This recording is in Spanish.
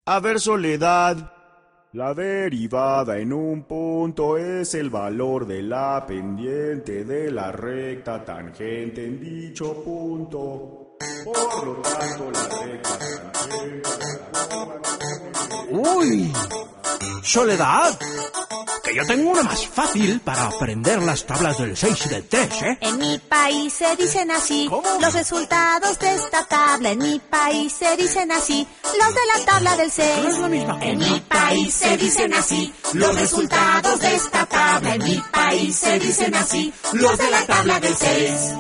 A ver, Soledad. La derivada en un punto es el valor de la pendiente de la recta tangente en dicho punto. Por lo tanto, la recta tangente... ¡Uy! Soledad, que yo tengo una más fácil para aprender las tablas del 6 y del 3, ¿eh? En mi país se dicen así. ¿Cómo? Los resultados de esta tabla. En mi país se dicen así. Los de la tabla del 6. No es la misma. En mi país se dicen así. Los resultados de esta tabla. En mi país se dicen así. Los de la tabla del 6.